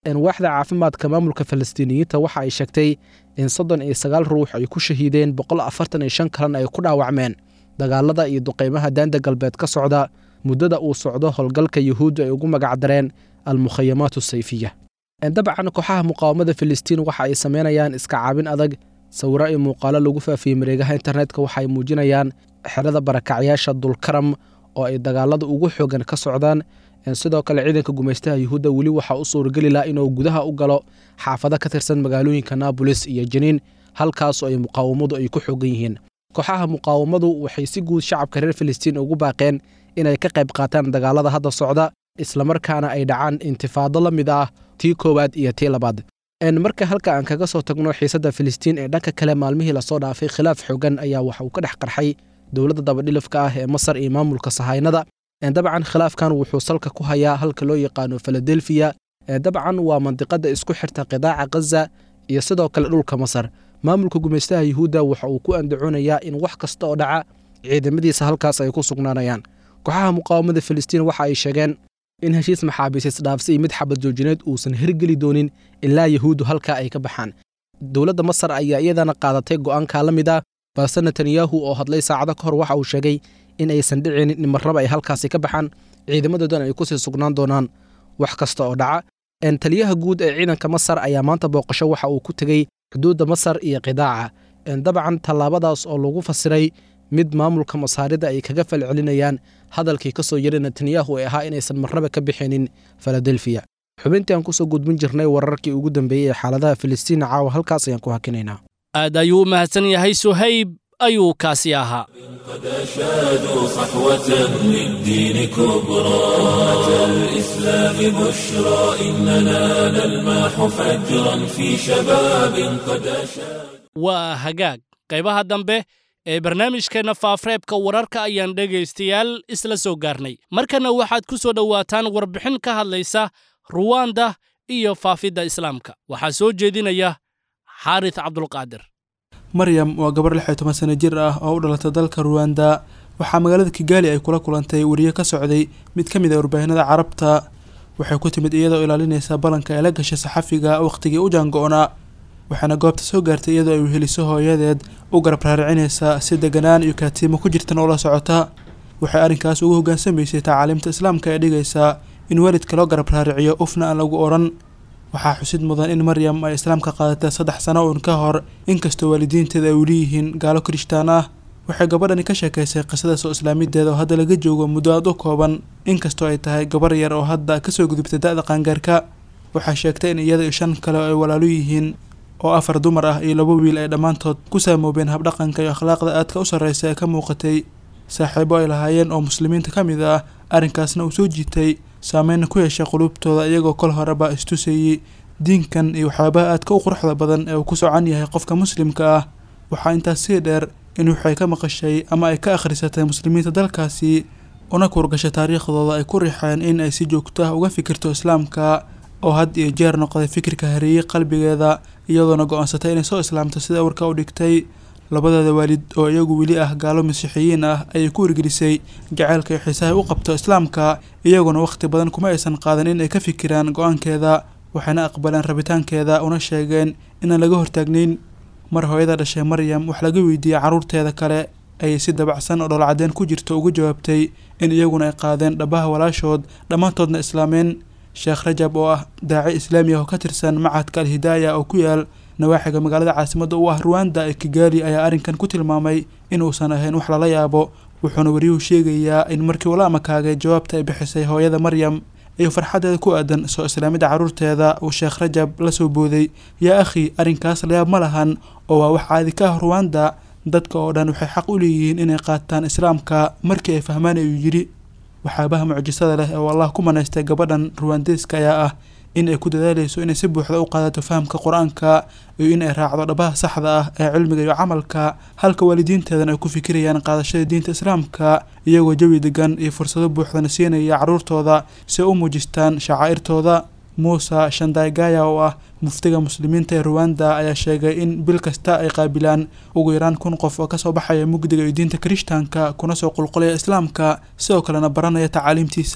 waaxda caafimaadka maamulka falastiiniyiinta waxa ay sheegtay in soddon iyo sagaal ruux ay ku shahiideen boqol afartan iyo shan kalena ay ku dhaawacmeen dagaalada iyo duqaymaha daanta galbeed ka socda muddada uu socdo howlgalka yuhuuddu ay ugu magacdareen almukhayamaat asayfiya dabcan kooxaha muqaawamada filistiin waxa ay samaynayaan iska caabin adag sawiro iyo muuqaalo lagu faafiyey mareegaha internetka waxa ay muujinayaan xerada barakacyaasha dulkaram oo ay dagaalada ugu xoogan ka socdaan sidoo kale ciidanka gumaystaha yuhuudda weli waxaa u suurageli laha inuu gudaha u galo xaafado ka tirsan magaalooyinka naabolis iyo janiin halkaas oo ay muqaawamadu ay ku xoogan yihiin kooxaha muqaawamadu waxay si guud shacabka reer filistiin ugu baaqeen inay ka qayb qaataan dagaalada hadda socda islamarkaana ay dhacaan intifaado la mid ah tii koowaad iyo tii labaad marka halka aan kaga soo tagno xiisadda filistiin ee dhanka kale maalmihii lasoo dhaafay khilaaf xoogan ayaa waxa uu ka dhex qarxay dowladda dabadhilifka ah ee masar iyo maamulka sahaynada dabcan khilaafkan wuxuu salka ku hayaa halka loo yaqaano filadelfiya dabcan waa mandiqada isku xirta qidaaca khaza iyo sidoo kale dhulka masar maamulka gumaystaha yuhuudda waxa uu ku andacoonayaa in wax kasta oo dhaca ciidamadiisa halkaas ay ku sugnaanayaan kooxaha muqaawamada filistiin waxa ay sheegeen in heshiis maxaabiis isdhaafsi iyo mid xabad joojineed uusan hirgeli doonin ilaa yuhuuddu halkaa ay ka baxaan dowladda masar ayaa iyadana qaadatay go'aankaa la mid ah balse netanyahu oo hadlay saacado ka hor waxa uu sheegay in aysan dhicinin in marnaba ay halkaasi ka baxaan ciidamadoodan ay kusii sugnaan doonaan wax kasta oo dhaca taliyaha guud ee ciidanka masar ayaa maanta booqasho waxa uu ku tegey xuduudda masar iyo qidaaca dabcan tallaabadaas oo lagu fasiray mid maamulka masaarida ay kaga falcelinayaan hadalkii ka soo yaray netanyahu ee ahaa inaysan marnaba ka bixinin filadelfiya xubintii aan kusoo gudbin jirnay wararkii ugu dambeeyey ee xaaladaha filistiin caawa halkaas ayaan ku hakinaynaa aad ayuu u mahadsan yahay suhayb ayuu kaasi ahaa قد أشادوا صحوة للدين كبرى أمة الإسلام بشرى إننا نلمح فجرا في شباب قد أشادوا waa hagaag qaybaha dambe ee barnaamijkeenna faafreebka wararka ayaan dhegaystayaal isla soo gaarnay markana waxaad ku soo dhowaataan warbixin ka hadlaysa ruwanda iyo faafidda islaamka waxaa soo jeedinaya xaaris cabdulqaadir maryam waa gabar lix iyo toban sano jir ah oo u dhalatay dalka ruwanda waxaa magaalada kigaali ay kula kulantay weriye ka socday mid ka mid ah warbaahinada carabta waxay ku timid iyadoo ilaalinaysa ballanka ay la gashay saxafiga wakhtigii u jaango-onaa waxaana goobta soo gaartay iyadoo ay weheliso hooyadeed u garab raaricinaysa si deganaan iyo kaatiimo ku jirtan oo la socota waxay arrinkaas ugu hoggaansamaysay tacaaliimta islaamka ee dhigaysaa in waalidka loo garab raariciyo ufna aan lagu odhan waxaa xusid mudan in maryam ay islaamka qaadatay saddex sano uun ka hor inkastoo waalidiinteeda ay weli yihiin gaalo kirishtaan ah waxay gabadhani ka sheekaysay qisada soo islaamideeda oo hadda laga joogo muddo aad u kooban inkastoo ay tahay gabar yar oo hadda kasoo gudubtay da-da qaangaarka waxay sheegtay in iyada iyo shan kale oo ay walaalo yihiin oo afar dumar ah iyo laba wiil ay dhammaantood ku saamoobeen habdhaqanka iyo akhlaaqda aadka u sarreysa ee ka muuqatay saaxiibo ay lahaayeen oo muslimiinta ka mid ah arrinkaasna uu soo jiitay saameyna ku yeeshay quluubtooda iyagoo kol horeba istusayey diinkan iyo waxyaabaha aadka u quruxda badan ee uu ku socan yahay qofka muslimka ah waxaa intaas sii dheer in waxay ka maqashay ama ay ka akhrisatay muslimiinta dalkaasi una kuurgashay taariikhdooda ay ku riixeen in ay si joogto ah uga fikirto islaamka oo had iyo jeer noqday fikirka hareeyey qalbigeeda iyadoona go-aansatay inay soo islaamto sida warka u dhigtay labadeeda waalid oo iyagu weli ah gaalo masiixiyiin ah ayay ku wargelisay jaceylka iyo xiisahay u qabto islaamka iyaguna wakhti badan kuma aysan qaadan in ay ka fikiraan go-aankeeda waxayna aqbaleen rabitaankeeda una sheegeen inaan laga hortaagnayn mar hooyada dhashay maryam wax laga weydiiyey carruurteeda kale ayay si dabacsan oo dholcadeen ku jirto uga jawaabtay in iyaguna ay qaadeen dhabaha walaashood dhammaantoodna islaameen sheekh rajab oo ah daaci islaami ah oo ka tirsan macadka alhidaaya oo ku yaal nawaaxiga magaalada caasimadda u ah ruwanda ee kigaali ayaa arrinkan ku tilmaamay in uusan ahayn wax lala yaabo wuxuuna wariyuhu sheegayaa in markii ula amakaagay jawaabta ay bixisay hooyada maryam iyo farxaddeeda ku aadan soo islaamidda carruurteeda uu sheekh rajab la soo booday yaa akhi arrinkaas layaab ma lahan oo waa wax caadi ka ah ruwanda dadka oo dhan waxay xaq u leeyihiin inay qaataan islaamka markii ay fahmaan ayuu yidhi waxyaabaha mucjisada leh oo allah ku manaystay gabadhan ruwandeeska ayaa ah in ay ku dadaalayso inay si buuxda u qaadato fahamka qur-aanka iyo in ay raacdo dhabaha saxda ah ee cilmiga iyo camalka halka waalidiinteedana ay ku fikirayaan qaadashada diinta islaamka iyagoo jawi degan iyo fursado buuxdana siinaya carruurtooda si ay u muujistaan shacaa'irtooda muuse shandaygaya oo ah muftiga muslimiinta ee ruwanda ayaa sheegay in bil kasta ay qaabilaan ugu yaraan kun qof oo kasoo baxaya mugdiga iyo diinta kirishtaanka kuna soo qulqulaya islaamka sidoo kalena baranaya tacaaliimtiisa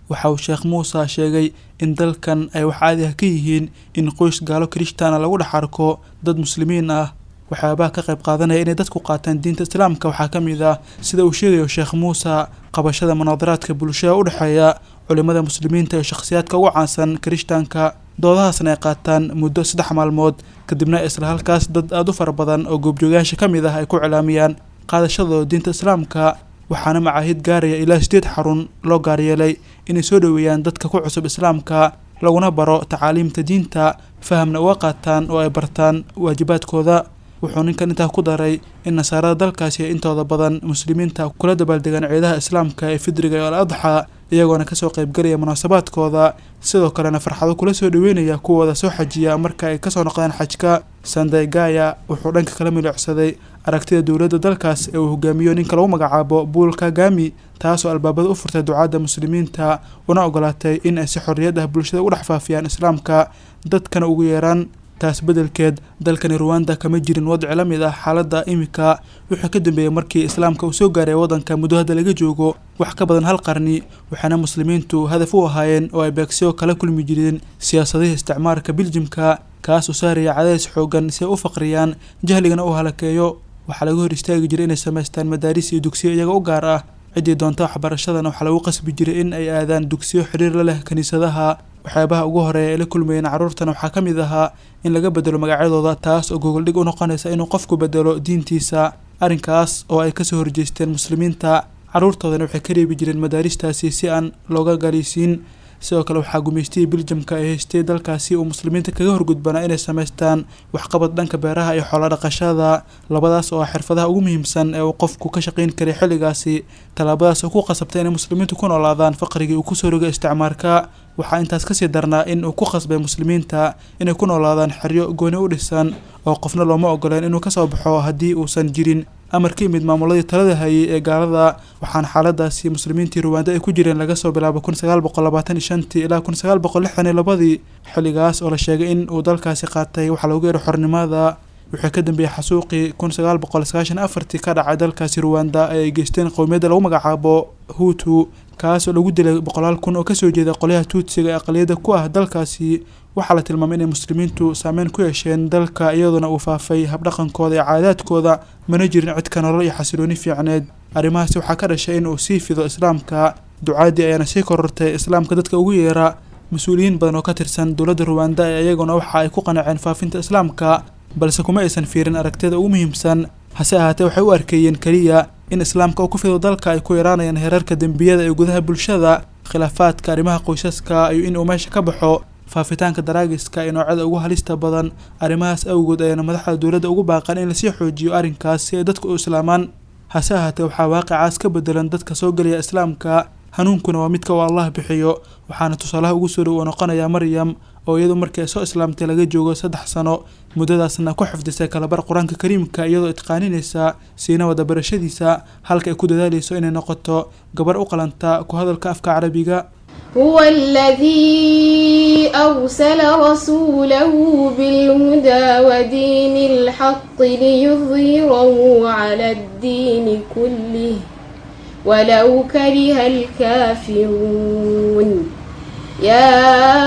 waxa uu sheekh muuse sheegay in dalkan ay wax caadi ah ka yihiin in qoys gaalo kirishtaana lagu dhex arko dad muslimiin ah. waxyaabaha ka qayb qaadanaya inay dadku qaataan diinta islaamka waxaa ka mid ah sida uu sheegayo sheekh muuse qabashada munaadaraadka bulshada u dhexeeya culimada muslimiinta iyo shakhsiyaadka ugu caansan kirishtaanka. doodahaasna ay qaataan muddo saddex maalmood kadibna isla halkaas dad aada u fara badan oo goobjoogayaasha ka mid ah ay ku cilaamiyaan qaadashadooda diinta islaamka. waxaana macaahid gaaraya ilaa sideed xarun loo gaaryeelay inay soo dhoweeyaan dadka ku cusub islaamka laguna baro tacaaliimta diinta fahamna uga qaataan oo ay bartaan waajibaadkooda. wuxuu ninkan intaa ku daray in nasaarada dalkaasi ay intooda badan muslimiinta kula dabaaldegaan ciidaha islaamka ee fidriga iyo al-adxa iyagoona kasoo qaybgelaya munaasabaadkooda sidoo kalena farxado kula soo dhaweynaya kuwooda soo xajiya marka ay kasoo noqdaan xajka. Sanday Gaya wuxuu dhanka kala milicsaday aragtida dowladda dalkaas ee uu hogaamiyo ninka lagu magacaabo Paul Kagame taasoo albaabada u furtay ducaadda muslimiinta una ogolaatay in ay si xorriyad ah bulshada u dhex faafiyaan islaamka dadkana ugu yeeraan. taas bedelkeed dalkani Rwanda kama jirin wadci la mid ah xaaladda imika wixii ka dambeeyay markii islaamka uu soo gaaray wadanka muddo hadda laga joogo wax ka badan hal qarni waxaana muslimiintu hadaf u ahaayeen oo ay beegsiyo kala kulmi jireen siyaasadaha isticmaarka Belgiumka kaas oo saaraya cadays xoogan si u faqriyaan jahligana u halakeeyo. waxaa laga hor istaagi jiray inay sameystaan madaaris iyo dugsiyo iyaga u gaar ah cidii doonta waxbarashadana waxaa lagu qasbi jiray in ay aadaan dugsiyo xiriir la leh kaniisadaha. waxyaabaha ugu horeeya ee la kulmayeen carruurtana waxaa ka mid ahaa in laga bedelo magacyadooda taas oo gogol dhig u noqonaysa inuu qofku bedelo diintiisa. arrinkaas oo ay kasoo horjeesteen muslimiinta carruurtoodana waxay ka reebi jireen madaaristaasi si aan looga galiisiin. sidoo kale waxaa gumaystay Belgiumka ay haystay dalkaasi oo muslimiinta kaga horgudbanaa inay sameystaan waxqabad dhanka beeraha iyo xoolo dhaqashada labadaas oo xirfadaha ugu muhiimsan ee uu qofku ka shaqeyn karay xilligaasi. talaabadaas oo ku qasabtay in muslimiintu ku noolaadaan faqriga uu ku soo rogay isticmaarka. waxaa intaas kasii darnaa in uu ku qasbay muslimiinta inay ku noolaadaan xeryo gooni u dhisan oo qofna looma ogoleen inuu kasoo baxo haddii uusan jirin amar ka yimid maamuladii talada hayay ee gaalada. waxaana xaaladaasi muslimiintii Rwanda ay ku jireen laga soo bilaabo kun sagaal boqol labaatan iyo shantii ilaa kun sagaal boqol lixdan iyo labadii xilligaas oo la sheegay in uu dalkaasi qaatay waxa lagu yeero xornimada. wixii ka dambeeyay xasuuqii kun sagaal boqol sagaashan iyo afartii ka dhacay dalkaasi Rwanda ay geysteen qowmiyadda lagu magacaabo Hutu kaas oo lagu dilay boqolaal kun oo kasoo jeeda qolyaha Tutsiga ee aqliyada ku ah dalkaasi. waxaa la tilmaamay inay muslimiintu saameyn ku yeesheen dalka iyadoona uu faafay habdhaqankooda iyo caadaadkooda mana jirin cid ka nolol iyo xasilooni fiicneed. arrimahaasi waxaa ka dhashay in uu sii fido islaamka ducaadii ayaana sii korortay islaamka dadka ugu yeera. mas-uuliyiin badan oo ka tirsan dowladda Rwanda ee iyaguna waxa ay ku qanaceen faafinta islaamka balse kuma aysan fiirin aragtida ugu muhiimsan. hase ahaatee waxay u arkeeyeen kaliya in islaamka uu ku fido dalka ay ku yaraanayaan heerarka dembiyada ee gudaha bulshada khilaafaadka arrimaha qoysaska iyo in uu meesha ka baxo faafitaanka daraagiska ee noocyada ugu halista badan. arrimahaas awgood ayaana madaxda dowladda ugu baaqan in lasii xoojiyo arrinkaas si ay dadku u islaamaan. hase ahaatee waxaa waaqicaas ka bedelan dadka soo gelaya islaamka hanuunkuna waa midka uu Allah bixiyo. waxaana tusaalaha ugu soo dhow noqonaya Maryam oo iyadu markay soo islaamtay laga joogo saddex sano muddadaasna ku xifdisay kalabar quraanka kariimka iyadoo itqaaninaysa siina wada barashadiisa halka ay ku dadaalayso inay noqoto gabar u qalanta ku hadalka afka Carabiga. هو الذي أرسل رسوله بالهدى ودين الحق ليظهره على الدين كله ولو كره الكافرون. يا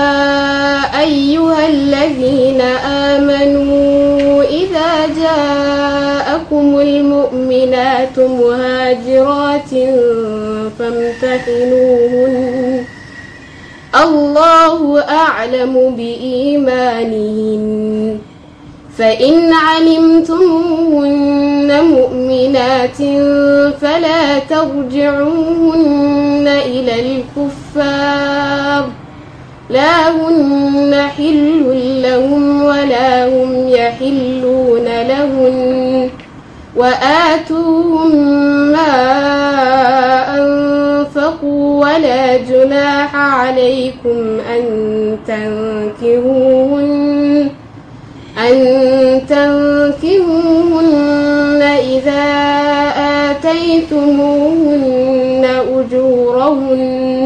أيها الذين آمنوا إذا جاءكم المؤمنات مهاجرات فامتحنوهن الله أعلم بإيمانهن فإن علمتموهن مؤمنات فلا ترجعوهن إلى الكفار لا هن حل لهم ولا هم يحلون لهن وآتوهم ما أنفقوا ولا جناح عليكم أن تنكحوهن أن تنكحوهن إذا آتيتموهن أجورهن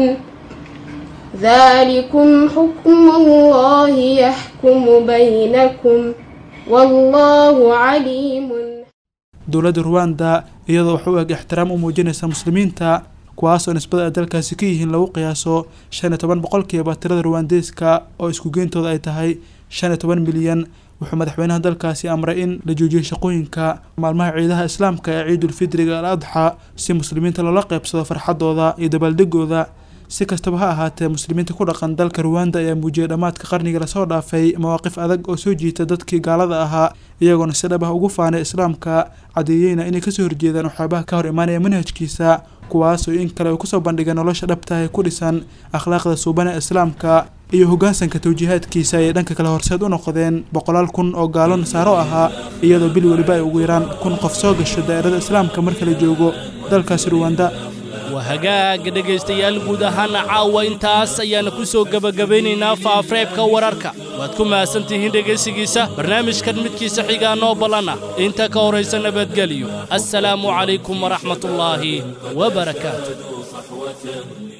ذلكم حكم الله يحكم بينكم والله عليم. dowladda Rwanda iyadoo wax u eg ixtiraam u muujinaysa muslimiinta kuwaasoo nisbada ay dalkaasi ka yihiin lagu qiyaaso shan iyo toban boqolkiiba tirada ruwandeeska oo isku geentooda ay tahay shan iyo toban milyan. wuxuu madaxweynaha dalkaasi amray in la joojiyo shaqooyinka maalmaha ciidaha islaamka ee ciidulfidriga al adxa si muslimiinta loola qaybsado farxadooda iyo dabaaldegooda. si kastaba ha ahaatee muslimiinta ku dhaqan dalka Rwanda ayaa muujiyay dhamaadka qarniga la soo dhaafay mawaaqif adag oo soo jiita dadkii gaalada ahaa iyagoona si dhab ah ugu faanay islaamka cadeeyayna inay kasoo horjeedaan waxyaabaha ka hor imaanaya manhajkiisa kuwaas oo in kale ay kusoo bandhigeen nolosha dhabta ah ee ku dhisan akhlaaqda suuban ee islaamka iyo hoggaansanka tawjiihaadkiisa ay dhanka kale horseed u noqdeen boqolaal kun oo gaalo nasaaro ahaa iyadoo bil waliba ay ugu yaraan kun qof soo gasho daa'irada islaamka marka la joogo dalkaasi Rwanda. وهجاج dhageystayaal guud ahaan caawa intaas ayaana ku soo gabagabaynaynaa faafreebka wararka waad ku maasantihiin dhageysigiisa barnaamijkan midkiisa xiga noo balana inta ka horeysa nabadgelyo assalaamu calaykum waraxmatullaahi wabarakaatuh.